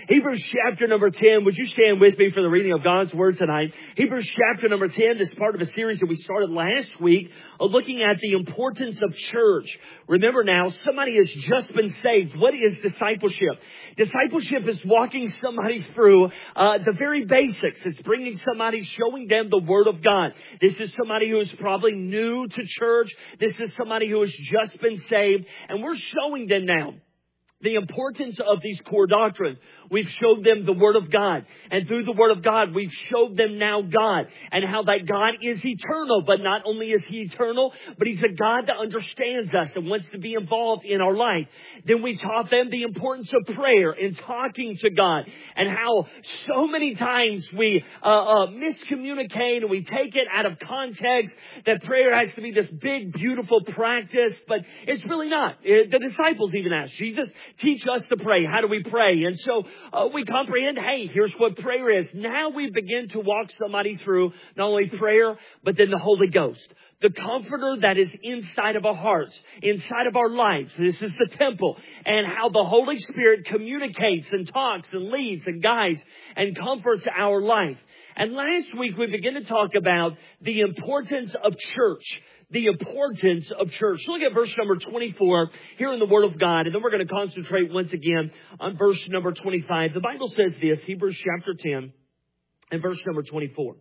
Hebrews chapter number 10. Would you stand with me for the reading of God's Word tonight? Hebrews chapter number 10. This is part of a series that we started last week looking at the importance of church. Remember now, somebody has just been saved. What is discipleship? Discipleship is walking somebody through the very basics. It's bringing somebody, showing them the Word of God. This is somebody who is probably new to church. This is somebody who has just been saved. And we're showing them now the importance of these core doctrines. We've showed them the Word of God. And through the Word of God, we've showed them now God. And how that God is eternal. But not only is He eternal, but He's a God that understands us and wants to be involved in our life. Then we taught them the importance of prayer and talking to God. And how so many times we miscommunicate and we take it out of context. That prayer has to be this big, beautiful practice. But it's really not. The disciples even asked, Jesus, teach us to pray. How do we pray? And so we comprehend, hey, here's what prayer is. Now we begin to walk somebody through not only prayer, but then the Holy Ghost. The comforter that is inside of our hearts, inside of our lives. This is the temple. And how the Holy Spirit communicates and talks and leads and guides and comforts our life. And last week we began to talk about the importance of church. The importance of church. Look at verse number 24 here in the Word of God. And then we're going to concentrate once again on verse number 25. The Bible says this, Hebrews chapter 10 and verse number 24.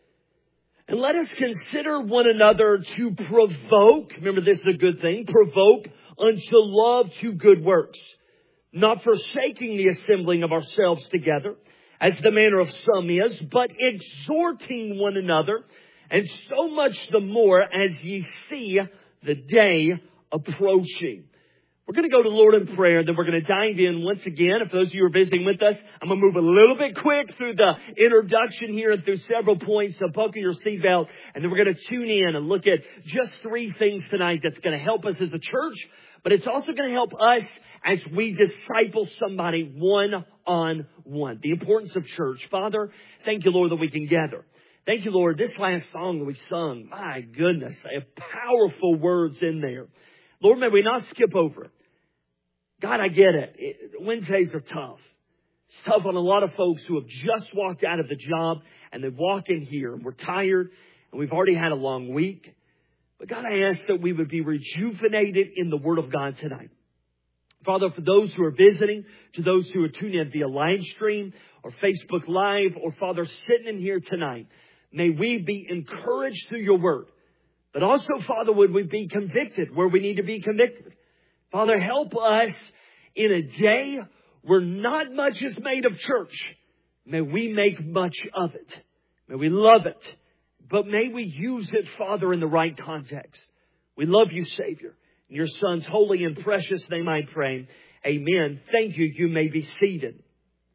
And let us consider one another to provoke. Remember, this is a good thing. Provoke unto love to good works. Not forsaking the assembling of ourselves together, as the manner of some is, but exhorting one another. And so much the more as ye see the day approaching. We're going to go to the Lord in prayer, and then we're going to dive in once again. If those of you are visiting with us, I'm going to move a little bit quick through the introduction here and through several points. So buckle your seatbelt, and then we're going to tune in and look at just three things tonight that's going to help us as a church. But it's also going to help us as we disciple somebody one-on-one. The importance of church. Father, thank you, Lord, that we can gather. Thank you, Lord. This last song that we sung, my goodness, they have powerful words in there. Lord, may we not skip over it. God, I get it. Wednesdays are tough. It's tough on a lot of folks who have just walked out of the job and they walk in here and we're tired and we've already had a long week. But God, I ask that we would be rejuvenated in the Word of God tonight. Father, for those who are visiting, to those who are tuning in via live stream or Facebook Live, or Father, sitting in here tonight, may we be encouraged through your Word. But also, Father, would we be convicted where we need to be convicted? Father, help us in a day where not much is made of church. May we make much of it. May we love it. But may we use it, Father, in the right context. We love you, Savior. In your Son's holy and precious name I pray. Amen. Thank you. You may be seated.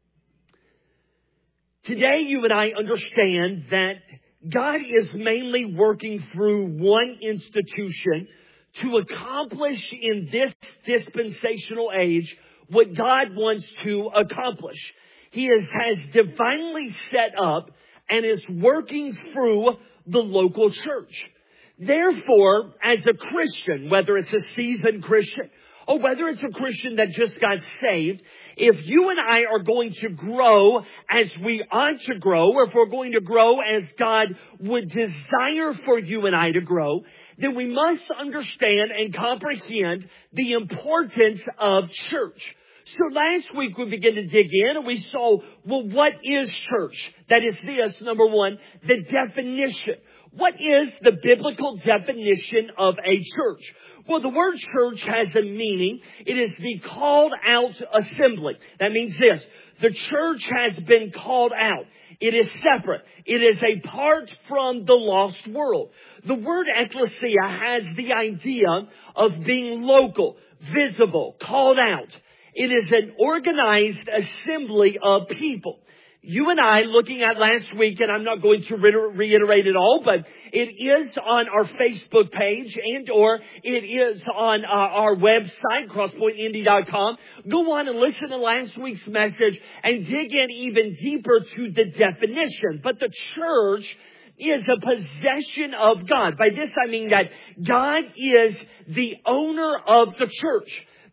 Today, you and I understand that God is mainly working through one institution to accomplish in this dispensational age what God wants to accomplish. He has divinely set up and is working through the local church. Therefore, as a Christian, whether it's a seasoned Christian or whether it's a Christian that just got saved, if you and I are going to grow as we ought to grow, or if we're going to grow as God would desire for you and I to grow, then we must understand and comprehend the importance of church. So last week we began to dig in and we saw, well, what is church? That is this, number one, the definition. What is the biblical definition of a church? Well, the word church has a meaning. It is the called out assembly. That means this. The church has been called out. It is separate. It is apart from the lost world. The word ecclesia has the idea of being local, visible, called out. It is an organized assembly of people. You and I, looking at last week, and I'm not going to reiterate it all, but it is on our Facebook page and or it is on our website, crosspointindy.com. Go on and listen to last week's message and dig in even deeper to the definition. But the church is a possession of God. By this I mean that God is the owner of the church.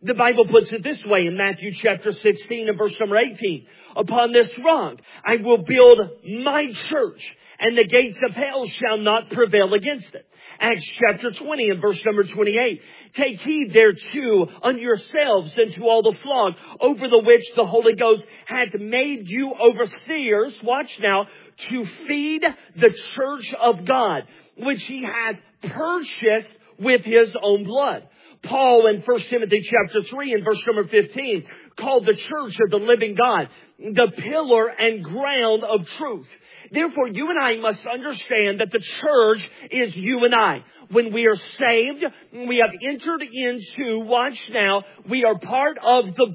The Bible puts it this way in Matthew chapter 16 and verse number 18. Upon this rock I will build my church, and the gates of hell shall not prevail against it. Acts chapter 20 and verse number 28. Take heed thereto unto yourselves and to all the flock over the which the Holy Ghost hath made you overseers. Watch now. To feed the church of God, which he hath purchased with his own blood. Paul in 1 Timothy chapter 3 and verse number 15 called the church of the living God the pillar and ground of truth. Therefore, you and I must understand that the church is you and I. When we are saved, we have entered into, watch now, we are part of the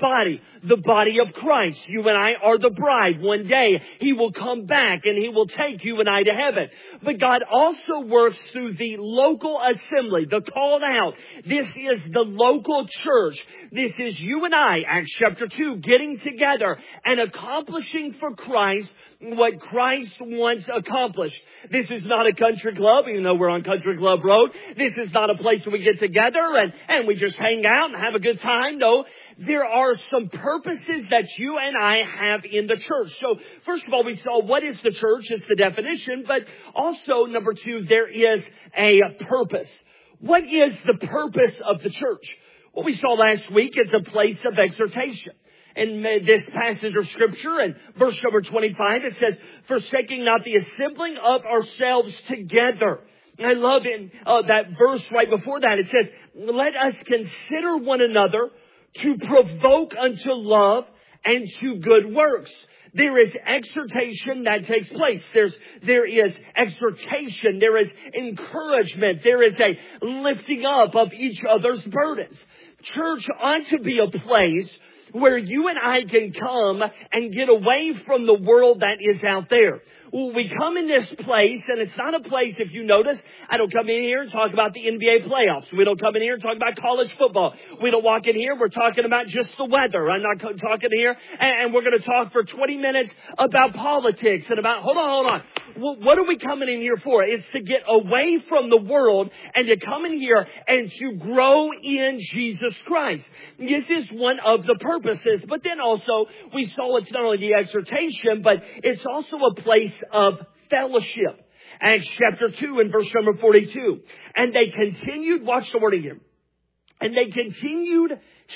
body of Christ. You and I are the bride. One day, He will come back and He will take you and I to heaven. But God also works through the local assembly, the called out. This is the local church. This is you and I, Acts chapter 2, getting together and accomplishing for Christ what Christ once accomplished. This is not a country club, even though we're on Country Club Road. This is not a place where we get together and we just hang out and have a good time. No, there are some purposes that you and I have in the church. So first of all, we saw what is the church? It's the definition. But also, number two, there is a purpose. What is the purpose of the church? What we saw last week is a place of exhortation. In this passage of Scripture, in verse number 25, it says, forsaking not the assembling of ourselves together. I love in that verse right before that. It says, let us consider one another to provoke unto love and to good works. There is exhortation that takes place. There is exhortation. There is encouragement. There is a lifting up of each other's burdens. Church ought to be a place where you and I can come and get away from the world that is out there. We come in this place, and it's not a place, if you notice, I don't come in here and talk about the NBA playoffs. We don't come in here and talk about college football. We don't walk in here, we're talking about just the weather. I'm not talking here, and we're going to talk for 20 minutes about politics and about, hold on. What are we coming in here for? It's to get away from the world and to come in here and to grow in Jesus Christ. This is one of the purposes. But then also, we saw it's not only the exhortation, but it's also a place of fellowship. Acts chapter 2 and verse number 42. And they continued, watch the word again. And they continued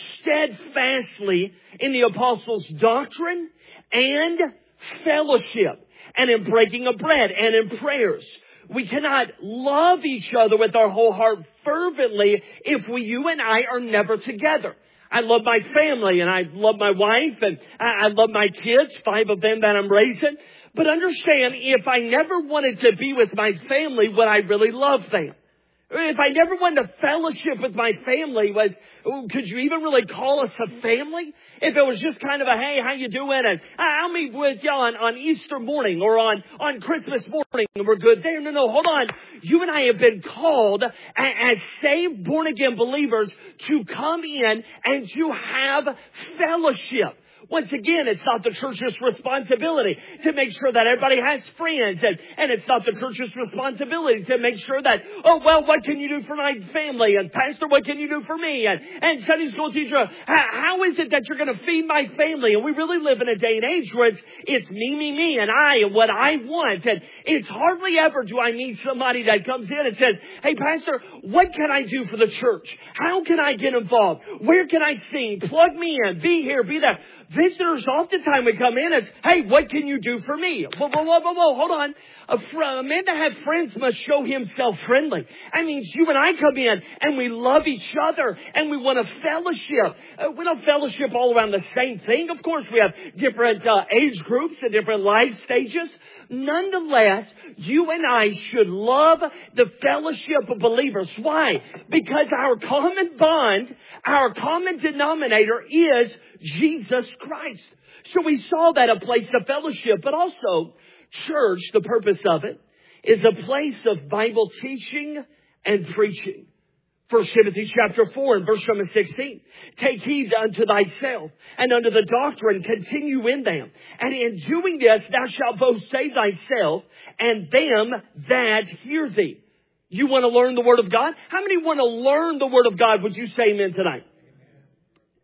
steadfastly in the apostles' doctrine and fellowship, and in breaking of bread, and in prayers. We cannot love each other with our whole heart fervently if you and I are never together. I love my family, and I love my wife, and I love my kids, 5 of them that I'm raising. But understand, if I never wanted to be with my family, would I really love them? If I never wanted to fellowship with my family, could you even really call us a family? If it was just kind of a, hey, how you doing? And I'll meet with you on Easter morning or on Christmas morning and we're good there. No, hold on. You and I have been called as saved, born again believers to come in and to have fellowship. Once again, it's not the church's responsibility to make sure that everybody has friends. And it's not the church's responsibility to make sure that, oh, well, what can you do for my family? And Pastor, what can you do for me? And Sunday school teacher, how is it that you're going to feed my family? And we really live in a day and age where it's me, and I, and what I want. And it's hardly ever do I meet somebody that comes in and says, hey, Pastor, what can I do for the church? How can I get involved? Where can I sing? Plug me in. Be here, be there. Visitors, oftentimes we come in as, hey, what can you do for me? Whoa, hold on. A man to have friends must show himself friendly. That means you and I come in and we love each other and we want to fellowship. We don't fellowship all around the same thing. Of course, we have different age groups and different life stages. Nonetheless, you and I should love the fellowship of believers. Why? Because our common bond, our common denominator is Jesus Christ. So we saw that a place of fellowship, but also church, the purpose of it, is a place of Bible teaching and preaching. 1 Timothy chapter 4 and verse number 16. Take heed unto thyself and unto the doctrine, continue in them. And in doing this, thou shalt both save thyself and them that hear thee. You want to learn the Word of God? How many want to learn the Word of God? Would you say amen tonight?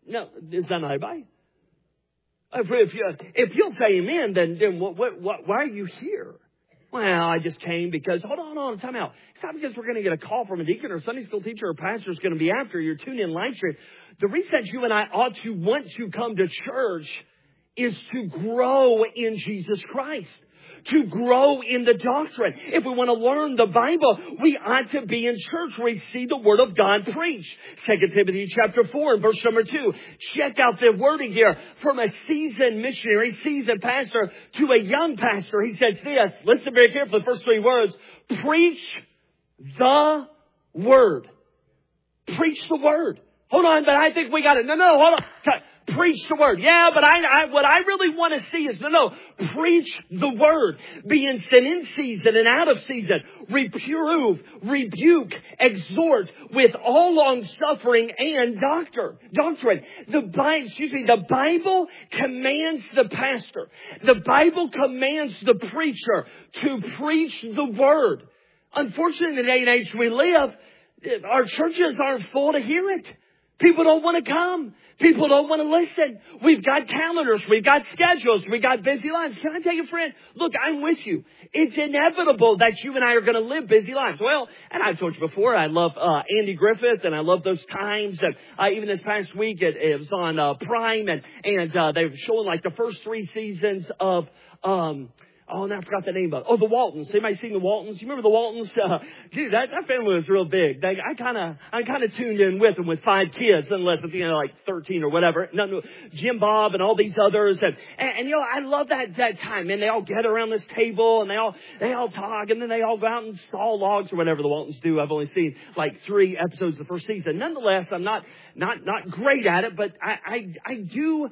No, is that not everybody? If you'll say amen, then why are you here? Well, I just came because, hold on, time out. It's not because we're going to get a call from a deacon or a Sunday school teacher or pastor is going to be after you. Tune in live stream. The reason that you and I ought to want to come to church is to grow in Jesus Christ. To grow in the doctrine. If we want to learn the Bible, we ought to be in church where we see the Word of God preached. 2 Timothy chapter 4 and verse number 2. Check out the wording here. From a seasoned missionary, seasoned pastor to a young pastor, he says this. Listen very carefully, the first 3 words. Preach the Word. Preach the Word. Hold on, but I think we got it. No, hold on. Preach the Word. Yeah, but what I really want to see is, preach the Word. Be instant in season and out of season. Reprove, rebuke, exhort with all long suffering and doctrine. The Bible commands the pastor. The Bible commands the preacher to preach the Word. Unfortunately, in the day and age we live, our churches aren't full to hear it. People don't want to come. People don't want to listen. We've got calendars. We've got schedules. We've got busy lives. Can I tell you, friend? Look, I'm with you. It's inevitable that you and I are going to live busy lives. Well, and I've told you before, I love Andy Griffith, and I love those times. And even this past week, it was on Prime, and they were showing like the first 3 seasons of and I forgot the name of it. The Waltons. Anybody seen the Waltons? You remember the Waltons? Dude, that family was real big. I kind of tuned in with them with 5 kids, unless at the end like 13 or whatever. No, Jim Bob and all these others, and I love that time. And they all get around this table and they all talk, and then they all go out and saw logs or whatever the Waltons do. I've only seen like 3 episodes of the first season. Nonetheless, I'm not great at it, but I do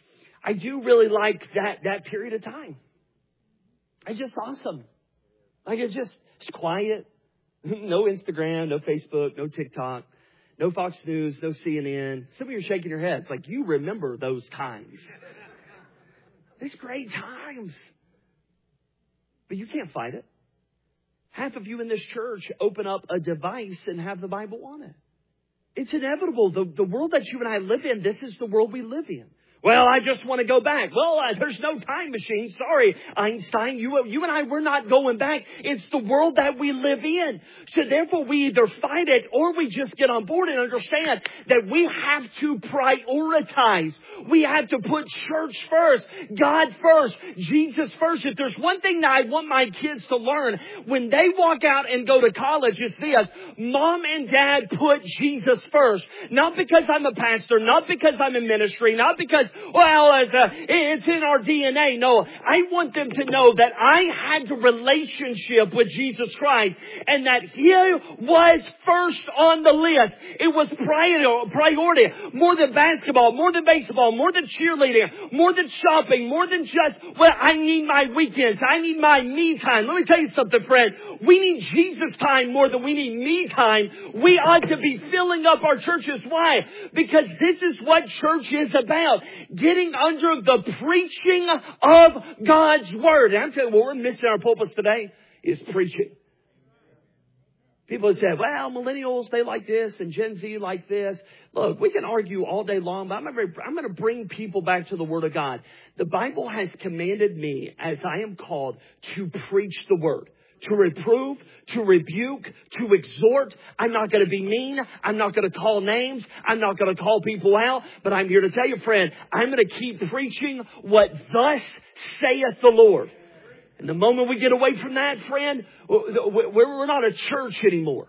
really like that period of time. It's just awesome. Like it's quiet. No Instagram, no Facebook, no TikTok, no Fox News, no CNN. Some of you are shaking your heads like you remember those times. It's great times. But you can't fight it. Half of you in this church open up a device and have the Bible on it. It's inevitable. The world that you and I live in, this is the world we live in. Well, I just want to go back. Well, there's no time machine. Sorry, Einstein. You and I, we're not going back. It's the world that we live in. So therefore, we either fight it or we just get on board and understand that we have to prioritize. We have to put church first, God first, Jesus first. If there's one thing that I want my kids to learn when they walk out and go to college, it's this. Mom and Dad put Jesus first. Not because I'm a pastor, not because I'm in ministry, not because it's in our DNA. No, I want them to know that I had a relationship with Jesus Christ and that He was first on the list. It was priority. More than basketball, more than baseball, more than cheerleading, more than shopping, more than just, I need my weekends. I need my me time. Let me tell you something, friend. We need Jesus time more than we need me time. We ought to be filling up our churches. Why? Because this is what church is about. Getting under the preaching of God's Word. And I'm telling you, what we're missing in our pulpits today is preaching. People say, millennials, they like this, and Gen Z like this. Look, we can argue all day long, but I'm going to bring people back to the Word of God. The Bible has commanded me, as I am called, to preach the Word. To reprove, to rebuke, to exhort. I'm not going to be mean. I'm not going to call names. I'm not going to call people out. But I'm here to tell you, friend, I'm going to keep preaching what thus saith the Lord. And the moment we get away from that, friend, we're not a church anymore.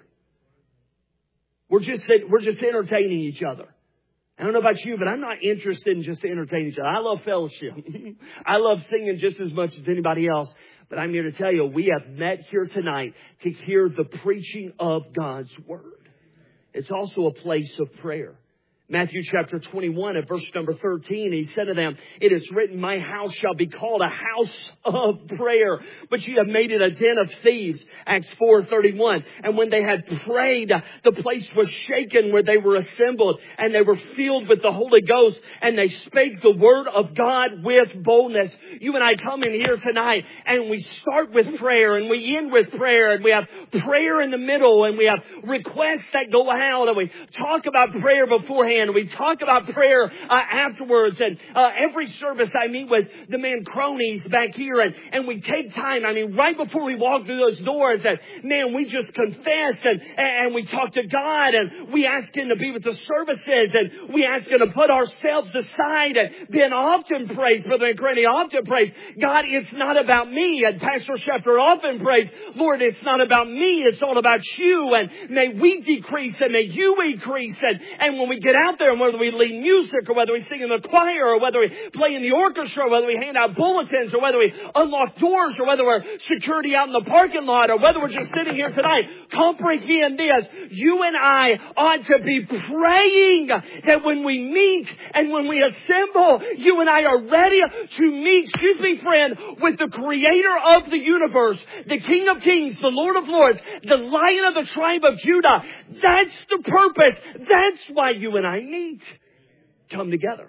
We're just entertaining each other. I don't know about you, but I'm not interested in just entertaining each other. I love fellowship. I love singing just as much as anybody else. But I'm here to tell you, we have met here tonight to hear the preaching of God's Word. It's also a place of prayer. Matthew chapter 21 at verse number 13, He said to them, "It is written, my house shall be called a house of prayer, but you have made it a den of thieves." Acts 4:31. And when they had prayed, the place was shaken where they were assembled, and they were filled with the Holy Ghost, and they spake the word of God with boldness. You and I come in here tonight, and we start with prayer, and we end with prayer, and we have prayer in the middle, and we have requests that go out, and we talk about prayer beforehand. plan. We talk about prayer afterwards. And every service I meet with the man cronies back here. And we take time. I mean, right before we walk through those doors, and man, we just confess and we talk to God, and we ask Him to be with the services, and we ask Him to put ourselves aside. And then often prays, Brother McCraney often prays, God, it's not about me. And Pastor Schefter often prays, Lord, it's not about me. It's all about you. And may we decrease and may you increase. And when we get out there, and whether we lead music or whether we sing in the choir or whether we play in the orchestra or whether we hand out bulletins or whether we unlock doors or whether we're security out in the parking lot or whether we're just sitting here tonight, comprehend this. You and I ought to be praying that when we meet and when we assemble, you and I are ready to meet, friend, with the Creator of the universe, the King of Kings, the Lord of Lords, the Lion of the tribe of Judah. That's the purpose. That's why you and I meet. Come together.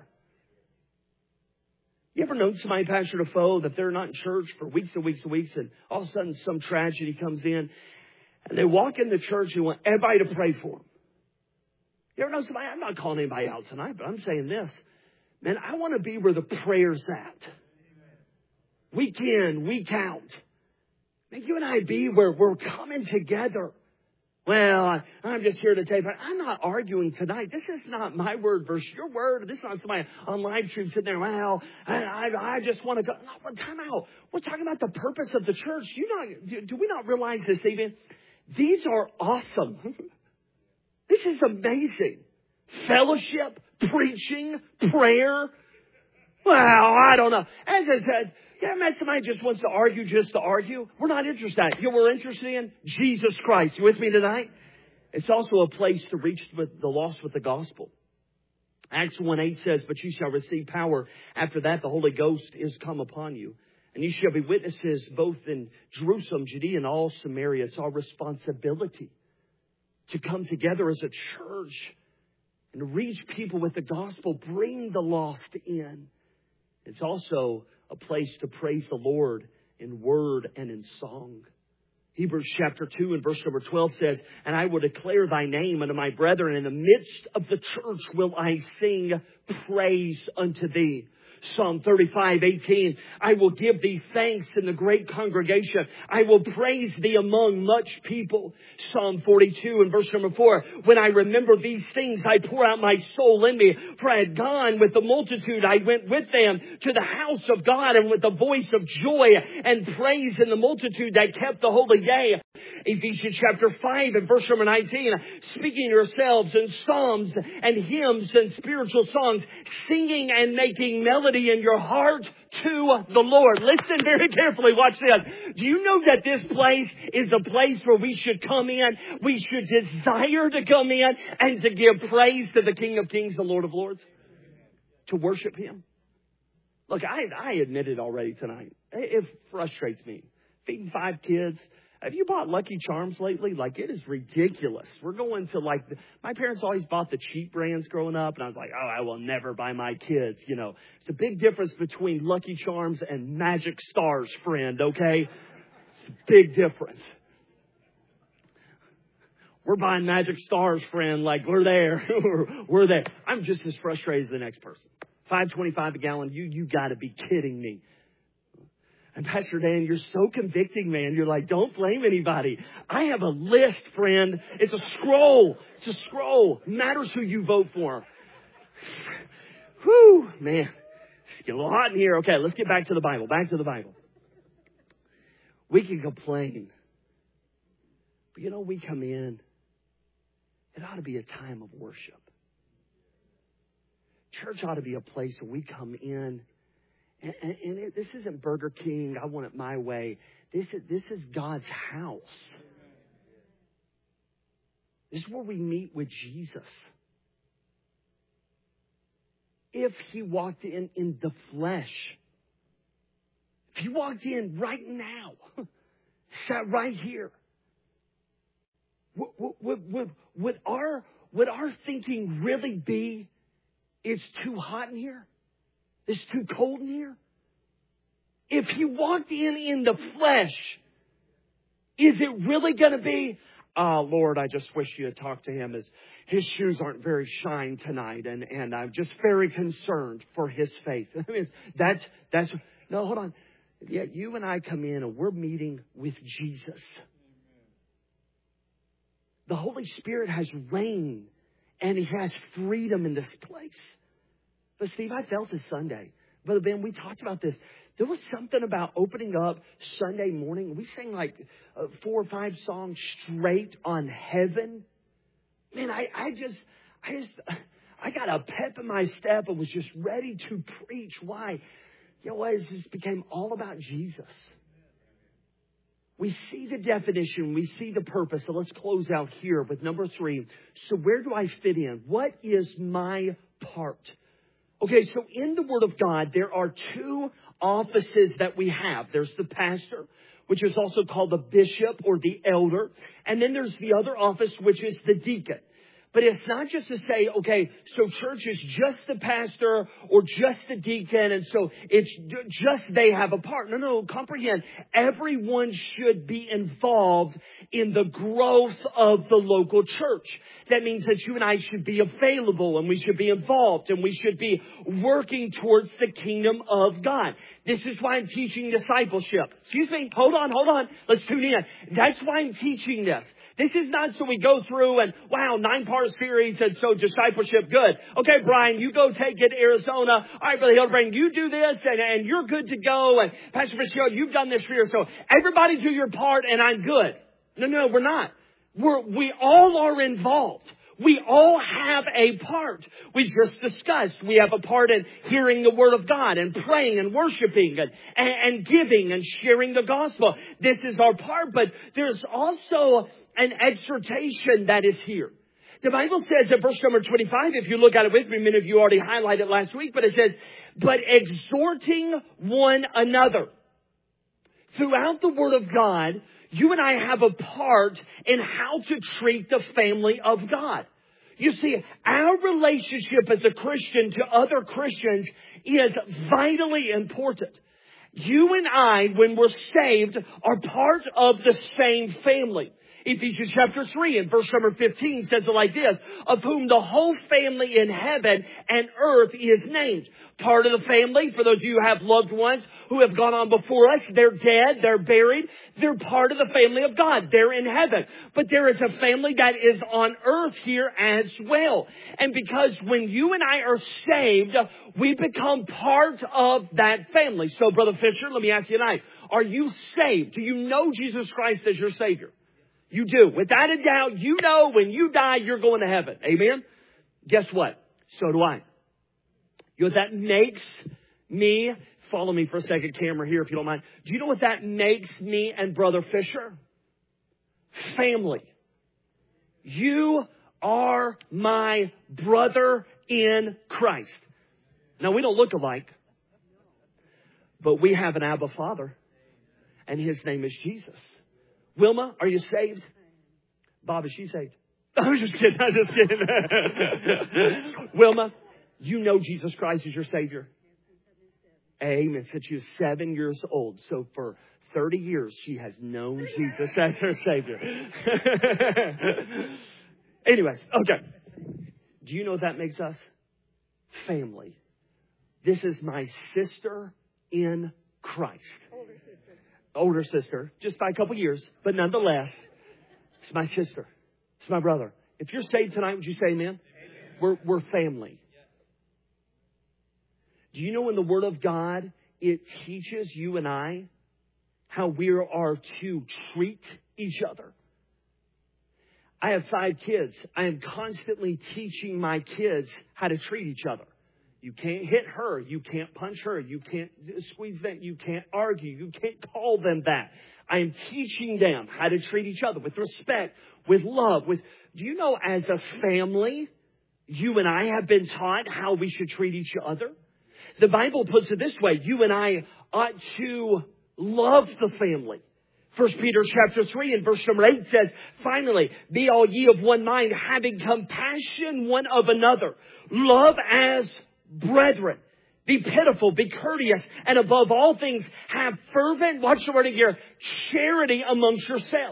You ever known somebody, Pastor Defoe, that they're not in church for weeks and weeks and weeks, and all of a sudden some tragedy comes in, and they walk in the church and want everybody to pray for them? You ever know somebody? I'm not calling anybody out tonight, but I'm saying this. Man, I want to be where the prayer's at. Week in, week out. May you and I be where we're coming together. Well, I'm just here to tell you, but I'm not arguing tonight. This is not my word versus your word. This is not somebody on live stream sitting there, well, I just want to go. No, time out. We're talking about the purpose of the church. Do we not realize this even? These are awesome. This is amazing. Fellowship, preaching, prayer. Well, I don't know. As I said, yeah, man, somebody just wants to argue just to argue. We're not interested. You know what we're interested in? Jesus Christ. You with me tonight? It's also a place to reach the lost with the gospel. Acts 1:8 says, but you shall receive power. After that, the Holy Ghost is come upon you. And you shall be witnesses both in Jerusalem, Judea, and all Samaria. It's our responsibility to come together as a church and to reach people with the gospel. Bring the lost in. It's also a place to praise the Lord in word and in song. Hebrews chapter 2 and verse number 12 says, and I will declare thy name unto my brethren. In the midst of the church will I sing praise unto thee. Psalm 35:18, I will give thee thanks in the great congregation. I will praise thee among much people. Psalm 42 and verse number 4, when I remember these things, I pour out my soul in me. For I had gone with the multitude. I went with them to the house of God, and with the voice of joy and praise in the multitude that kept the holy day. Ephesians chapter 5 and verse number 19, speaking to yourselves in psalms and hymns and spiritual songs, singing and making melody in your heart to the Lord. Listen very carefully. Watch this. Do you know that this place is a place where we should come in? We should desire to come in and to give praise to the King of Kings, the Lord of Lords, to worship Him. Look, I admit it already tonight. It frustrates me. Feeding 5 kids. Have you bought Lucky Charms lately? Like, it is ridiculous. We're going to my parents always bought the cheap brands growing up. And I was like, oh, I will never buy my kids. You know, it's a big difference between Lucky Charms and Magic Stars, friend. Okay. It's a big difference. We're buying Magic Stars, friend. Like, we're there. We're there. I'm just as frustrated as the next person. $5.25 a gallon. You gotta be kidding me. And Pastor Dan, you're so convicting, man. You're like, don't blame anybody. I have a list, friend. It's a scroll. It's a scroll. Matters who you vote for. Whew, man. It's getting a little hot in here. Okay, let's get back to the Bible. Back to the Bible. We can complain. But you know, we come in. It ought to be a time of worship. Church ought to be a place where we come in. And this isn't Burger King. I want it my way. This is God's house. This is where we meet with Jesus. If He walked in the flesh, if He walked in right now, sat right here, would our thinking really be, it's too hot in here? It's too cold in here? If He walked in the flesh, is it really going to be, Lord, I just wish you had talked to him. His shoes aren't very shine tonight, and I'm just very concerned for his faith. I mean, that's no, hold on. Yeah, you and I come in and we're meeting with Jesus. The Holy Spirit has reigned and he has freedom in this place. But Steve, I felt this Sunday. Brother Ben, we talked about this. There was something about opening up Sunday morning. We sang like 4 or 5 songs straight on heaven. Man, I got a pep in my step and was just ready to preach. Why? You know what? It just became all about Jesus. We see the definition. We see the purpose. So let's close out here with number 3. So where do I fit in? What is my part? Okay, so in the Word of God, there are 2 offices that we have. There's the pastor, which is also called the bishop or the elder. And then there's the other office, which is the deacon. But it's not just to say, okay, so church is just the pastor or just the deacon, and so it's just they have a part. No, comprehend. Everyone should be involved in the growth of the local church. That means that you and I should be available, and we should be involved, and we should be working towards the kingdom of God. This is why I'm teaching discipleship. Excuse me, hold on. Let's tune in. That's why I'm teaching this. This is not so we go through and, wow, 9-part series, and so discipleship, good. Okay, Brian, you go take it to Arizona. All right, Brother Hildebrand, you do this, and you're good to go. And Pastor Fitzgerald, you've done this for years. So everybody do your part, and I'm good. No, we're not. We all are involved. We all have a part. We just discussed. We have a part in hearing the Word of God and praying and worshiping and giving and sharing the gospel. This is our part, but there's also an exhortation that is here. The Bible says in verse number 25, if you look at it with me, many of you already highlighted last week, but it says, but exhorting one another. Throughout the Word of God, you and I have a part in how to treat the family of God. You see, our relationship as a Christian to other Christians is vitally important. You and I, when we're saved, are part of the same family. Ephesians chapter 3 and verse number 15 says it like this, of whom the whole family in heaven and earth is named. Part of the family, for those of you who have loved ones who have gone on before us, they're dead, they're buried, they're part of the family of God. They're in heaven. But there is a family that is on earth here as well. And because when you and I are saved, we become part of that family. So, Brother Fisher, let me ask you tonight, are you saved? Do you know Jesus Christ as your Savior? You do. Without a doubt, you know when you die, you're going to heaven. Amen? Guess what? So do I. You know what that makes me? Follow me for a second, camera here, if you don't mind. Do you know what that makes me and Brother Fisher? Family. You are my brother in Christ. Now, we don't look alike, but we have an Abba Father, and his name is Jesus. Wilma, are you saved? Bob, is she saved? I'm just kidding. Wilma, you know Jesus Christ is your Savior. Amen. Since she was 7 years old. So for 30 years, she has known Jesus as her Savior. Anyways, okay. Do you know what that makes us? Family. This is my sister in Christ. Older sister, just by a couple years, but nonetheless, it's my sister. It's my brother. If you're saved tonight, would you say amen? We're family. Do you know in the Word of God, it teaches you and I how we are to treat each other? I have 5 kids. I am constantly teaching my kids how to treat each other. You can't hit her. You can't punch her. You can't squeeze them. You can't argue. You can't call them that. I am teaching them how to treat each other with respect, with love. Do you know as a family, you and I have been taught how we should treat each other? The Bible puts it this way. You and I ought to love the family. 1 Peter chapter 3 and verse number 8 says, finally, be all ye of one mind, having compassion one of another. Love as brethren. Be pitiful, be courteous, and above all things, have fervent, watch the word here, charity amongst yourselves.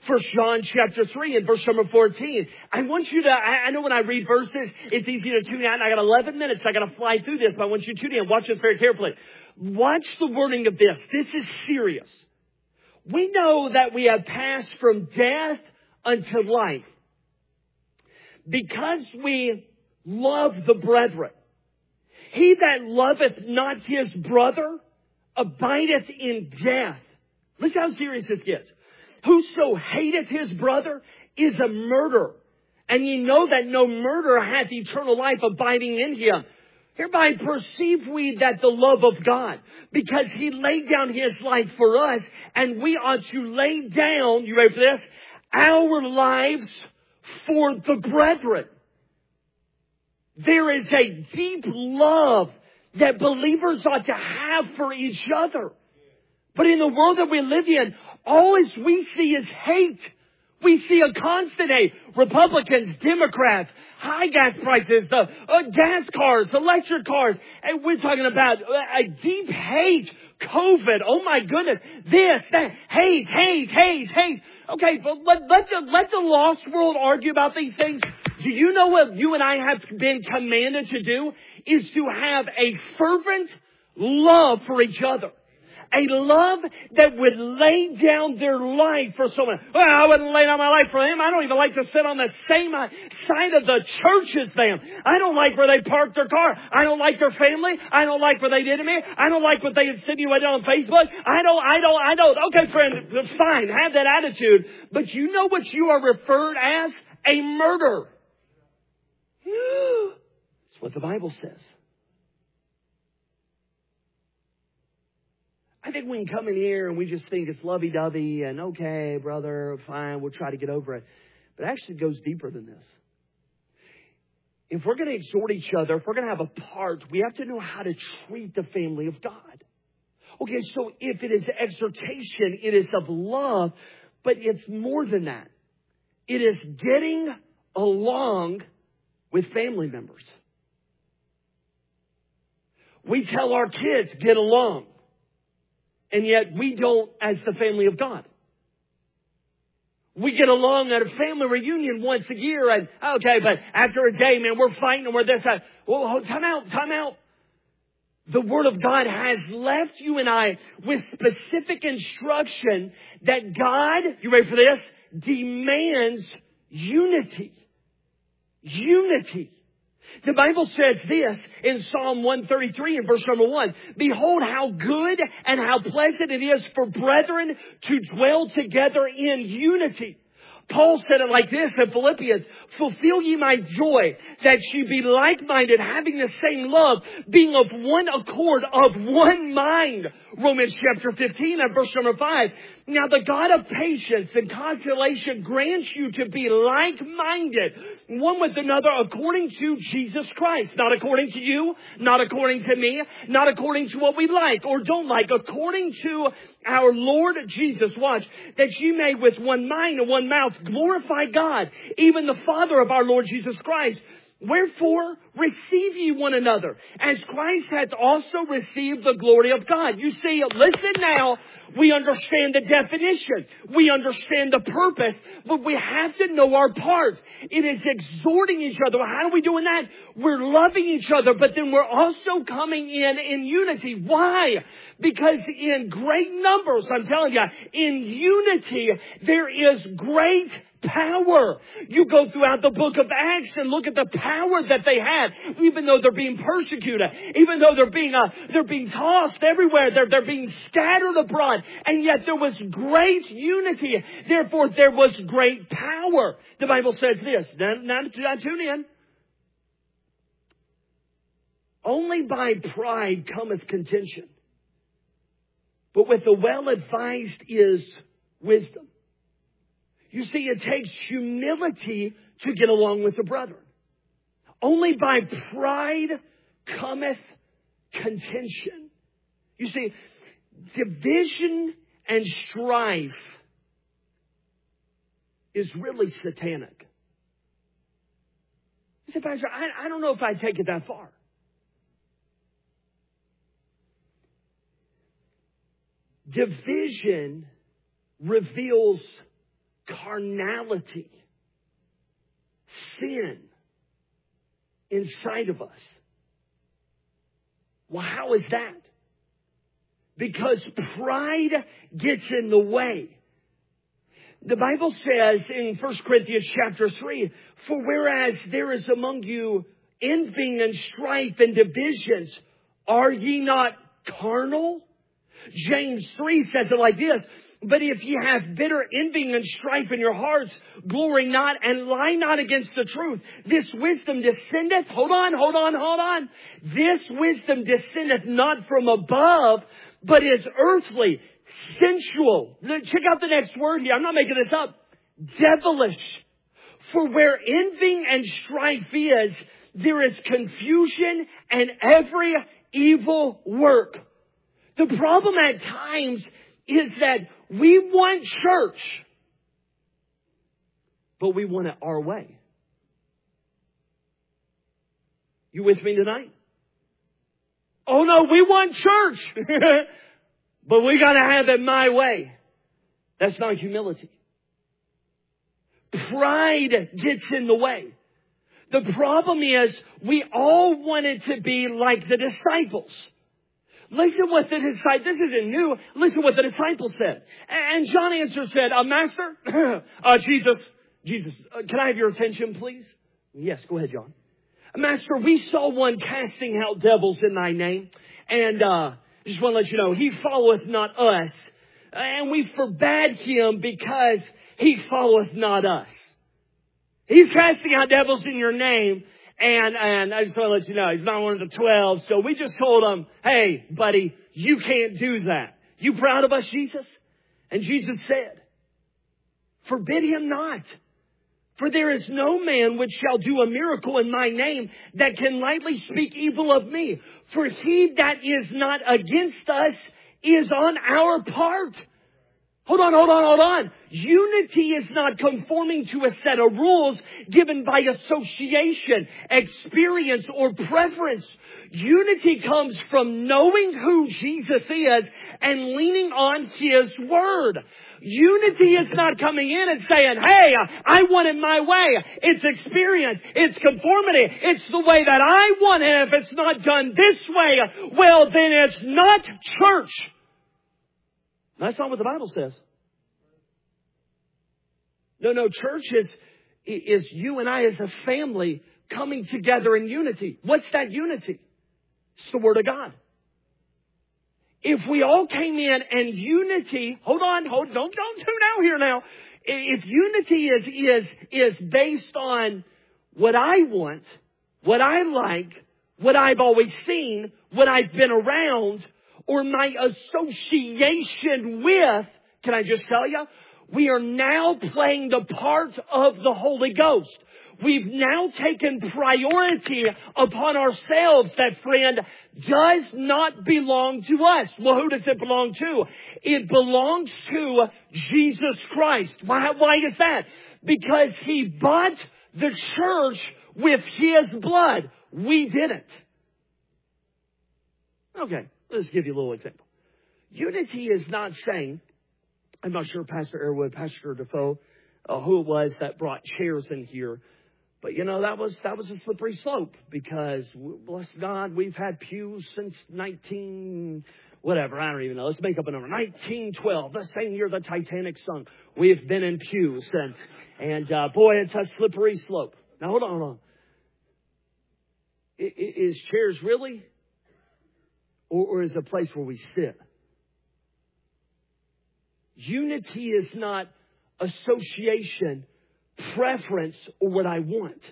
1 John chapter 3 and verse number 14. I want you to, I know when I read verses, it's easy to tune out. And I got 11 minutes. I got to fly through this. But I want you to tune in. Watch this very carefully. Watch the wording of this. This is serious. We know that we have passed from death unto life because we love the brethren. He that loveth not his brother abideth in death. Listen how serious this gets. Whoso hateth his brother is a murderer. And ye know that no murderer hath eternal life abiding in him. Hereby perceive we that the love of God, because he laid down his life for us, and we ought to lay down, you ready for this? Our lives for the brethren. There is a deep love that believers ought to have for each other. But in the world that we live in, all we see is hate. We see a constant hate. Republicans, Democrats, high gas prices, gas cars, electric cars. And we're talking about a deep hate. COVID. Oh my goodness. This, that, hate. Okay, but let the lost world argue about these things. Do you know what you and I have been commanded to do? Is to have a fervent love for each other. A love that would lay down their life for someone. Well, I wouldn't lay down my life for them. I don't even like to sit on the same side of the church as them. I don't like where they park their car. I don't like their family. I don't like what they did to me. I don't like what they insinuated on Facebook. I don't. Okay, friend, it's fine. Have that attitude. But you know what you are referred as? A murderer. That's what the Bible says. I think we can come in here and we just think it's lovey-dovey and okay, brother, fine, we'll try to get over it. But actually it goes deeper than this. If we're going to exhort each other, if we're going to have a part, we have to know how to treat the family of God. Okay, so if it is exhortation, it is of love, but it's more than that. It is getting along with family members. We tell our kids, get along. And yet we don't as the family of God. We get along at a family reunion once a year and, okay, but after a day, man, we're fighting and we're this, that. Well, time out. The Word of God has left you and I with specific instruction that God, you ready for this? Demands unity. Unity. The Bible says this in Psalm 133 and verse number 1. Behold how good and how pleasant it is for brethren to dwell together in unity. Paul said it like this in Philippians. Fulfill ye my joy, that ye be like-minded, having the same love, being of one accord, of one mind. Romans chapter 15 and verse number 5. Now the God of patience and consolation grants you to be like-minded, one with another, according to Jesus Christ. Not according to you, not according to me, not according to what we like or don't like, according to our Lord Jesus. Watch, that you may with one mind and one mouth glorify God, even the Father of our Lord Jesus Christ. Wherefore, receive ye one another, as Christ hath also received the glory of God. You see, listen now, we understand the definition. We understand the purpose, but we have to know our part. It is exhorting each other. How are we doing that? We're loving each other, but then we're also coming in unity. Why? Because in great numbers, I'm telling you, in unity, there is great power. You go throughout the book of Acts and look at the power that they had, even though they're being persecuted, even though they're being tossed everywhere, they're being scattered abroad, and yet there was great unity. Therefore, there was great power. The Bible says this. Now tune in. Only by pride cometh contention, but with the well-advised is wisdom. You see, it takes humility to get along with the brethren. Only by pride cometh contention. You see, division and strife is really satanic. You say, Pastor, I don't know if I take it that far. Division reveals carnality, sin inside of us. Well, how is that? Because pride gets in the way. The Bible says in 1 Corinthians chapter 3, for whereas there is among you envying and strife and divisions, are ye not carnal? James 3 says it like this, but if ye have bitter envying and strife in your hearts, glory not and lie not against the truth. This wisdom descendeth, hold on. This wisdom descendeth not from above, but is earthly, sensual. Check out the next word here. I'm not making this up. Devilish. For where envying and strife is, there is confusion and every evil work. The problem at times is that we want church, but we want it our way. You with me tonight? Oh no, we want church, but we got to have it my way. That's not humility. Pride gets in the way. The problem is we all wanted to be like the disciples. Listen what the disciples, this isn't new. Listen what the disciples said. And John answered, said, Master, Jesus, can I have your attention, please? Yes, go ahead, John. Master, we saw one casting out devils in thy name. And just want to let you know, he followeth not us. And we forbade him because he followeth not us. He's casting out devils in your name. And I just want to let you know, he's not one of the 12. So we just told him, hey, buddy, you can't do that. You proud of us, Jesus? And Jesus said, forbid him not. For there is no man which shall do a miracle in my name that can lightly speak evil of me. For he that is not against us is on our part. Hold on. Unity is not conforming to a set of rules given by association, experience, or preference. Unity comes from knowing who Jesus is and leaning on His Word. Unity is not coming in and saying, hey, I want it my way. It's experience. It's conformity. It's the way that I want it. If it's not done this way, well, then it's not church. That's not what the Bible says. No, church is you and I as a family coming together in unity. What's that unity? It's the Word of God. If we all came in and unity, don't tune out here now. If unity is based on what I want, what I like, what I've always seen, what I've been around, or my association with, can I just tell you, we are now playing the part of the Holy Ghost. We've now taken priority upon ourselves that, friend, does not belong to us. Well, who does it belong to? It belongs to Jesus Christ. Why is that? Because He bought the church with His blood. We didn't. Okay, let's give you a little example. Unity is not saying, I'm not sure Pastor Airwood, Pastor Defoe, who it was that brought chairs in here. But that was a slippery slope because, bless God, we've had pews since 1912. Let's make up a number. 1912, the same year the Titanic sunk. We've been in pews and boy, it's a slippery slope. Now hold on. Is chairs really? Or is it a place where we sit? Unity is not association, preference, or what I want.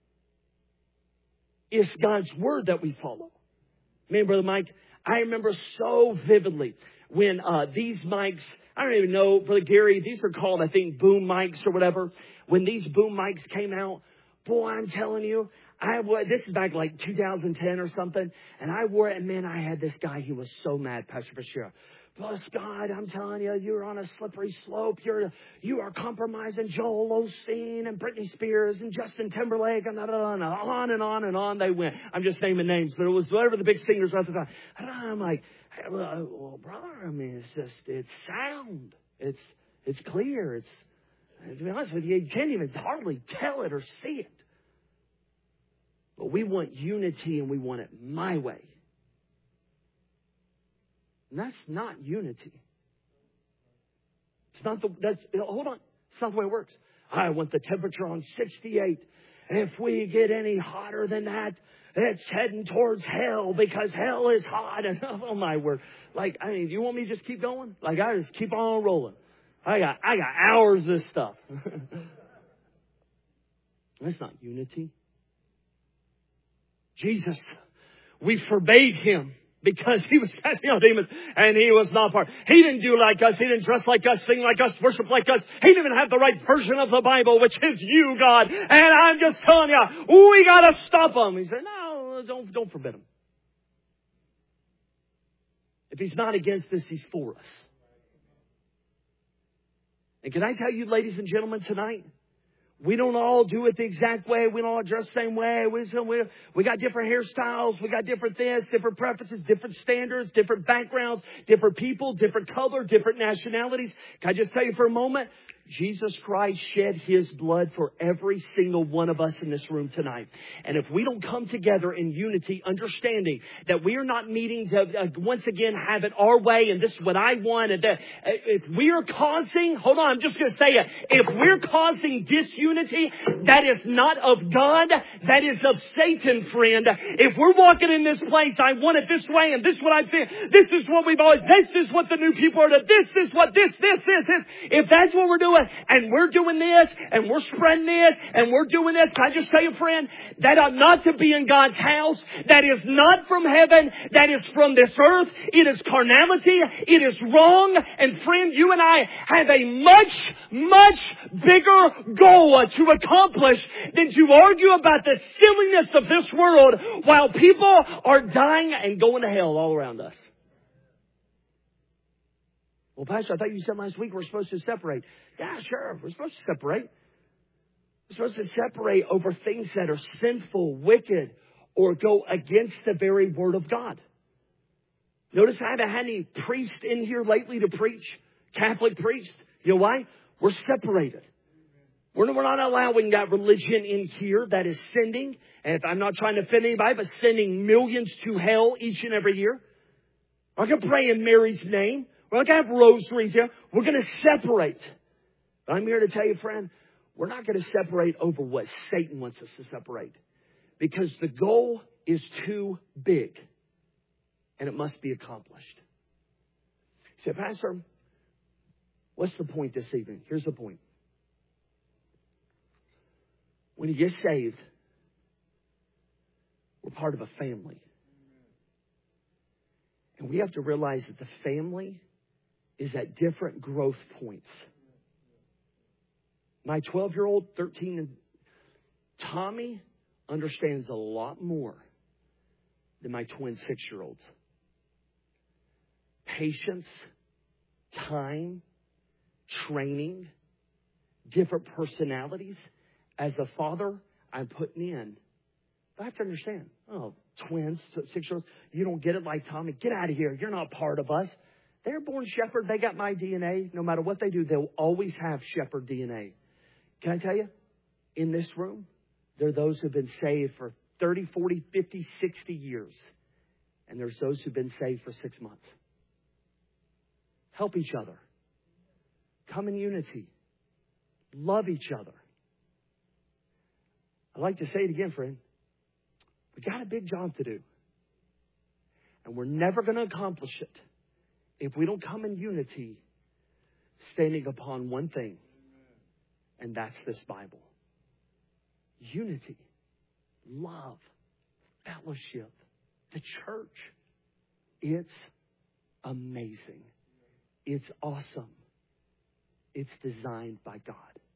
It's God's Word that we follow. Man, Brother Mike, I remember so vividly when these mics, I don't even know, Brother Gary, these are called, I think, boom mics or whatever. When these boom mics came out, boy, I'm telling you, this is back like 2010 or something, and I wore it, and man, I had this guy, he was so mad, Pastor Fitzgerald. Bless God, I'm telling you, you're on a slippery slope. You are compromising Joel Osteen and Britney Spears and Justin Timberlake and on and on and on they went. I'm just naming names, but it was whatever the big singers were at the time. And I'm like, hey, well, brother, I mean, it's sound. It's clear. And to be honest with you, you can't even hardly tell it or see it. But we want unity and we want it my way. And that's not unity. It's not hold on. It's not the way it works. I want the temperature on 68. And if we get any hotter than that, it's heading towards hell because hell is hot. And oh my word. Like, I mean, you want me to just keep going? Like, I just keep on rolling. I got hours of this stuff. That's not unity. Jesus, we forbade him because he was casting out demons and he was not part. He didn't do like us. He didn't dress like us, sing like us, worship like us. He didn't even have the right version of the Bible, which is you, God. And I'm just telling you, we got to stop him. He said, no, don't forbid him. If he's not against us, he's for us. And can I tell you, ladies and gentlemen, tonight, we don't all do it the exact way. We don't all dress the same way. We got different hairstyles. We got different this, different preferences, different standards, different backgrounds, different people, different color, different nationalities. Can I just tell you for a moment? Jesus Christ shed his blood for every single one of us in this room tonight. And if we don't come together in unity, understanding that we are not meeting to once again have it our way and this is what I want, and that if we are causing, hold on, I'm just going to say it. If we're causing disunity, that is not of God. That is of Satan, friend. If we're walking in this place, I want it this way and this is what I'm saying. This is what we've always, this is what the new people are doing. This is what this. If that's what we're doing, and we're doing this, and we're spreading this, and we're doing this. Can I just tell you, friend, that ought not to be in God's house. That is not from heaven. That is from this earth. It is carnality. It is wrong. And friend, you and I have a much, much bigger goal to accomplish than to argue about the silliness of this world while people are dying and going to hell all around us. Well, Pastor, I thought you said last week we're supposed to separate. Yeah, sure. We're supposed to separate. We're supposed to separate over things that are sinful, wicked, or go against the very word of God. Notice I haven't had any priest in here lately to preach. Catholic priest. You know why? We're separated. We're not allowing that religion in here that is sending, and if I'm not trying to offend anybody, but sending millions to hell each and every year. I'm going to pray in Mary's name. We're not going to have rosaries here. We're going to separate. But I'm here to tell you, friend, we're not going to separate over what Satan wants us to separate. Because the goal is too big. And it must be accomplished. You say, Pastor, what's the point this evening? Here's the point. When you get saved, we're part of a family. And we have to realize that the family is at different growth points. My 12-year-old, 13, and Tommy understands a lot more than my twin 6-year-olds. Patience, time, training, different personalities. As a father, I'm putting in. But I have to understand. Oh, twins, 6-year-olds, you don't get it like Tommy. Get out of here. You're not part of us. They're born shepherd. They got my DNA. No matter what they do, they'll always have shepherd DNA. Can I tell you? In this room, there are those who've been saved for 30, 40, 50, 60 years. And there's those who've been saved for 6 months. Help each other. Come in unity. Love each other. I'd like to say it again, friend. We got a big job to do. And we're never going to accomplish it if we don't come in unity, standing upon one thing, and that's this Bible. Unity, love, fellowship, the church. It's amazing. It's awesome. It's designed by God.